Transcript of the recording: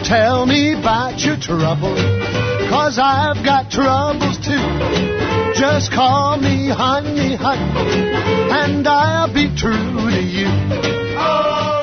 Tell me about your trouble, 'cause I've got troubles too. Just call me honey, honey, and I'll be true to you. Oh.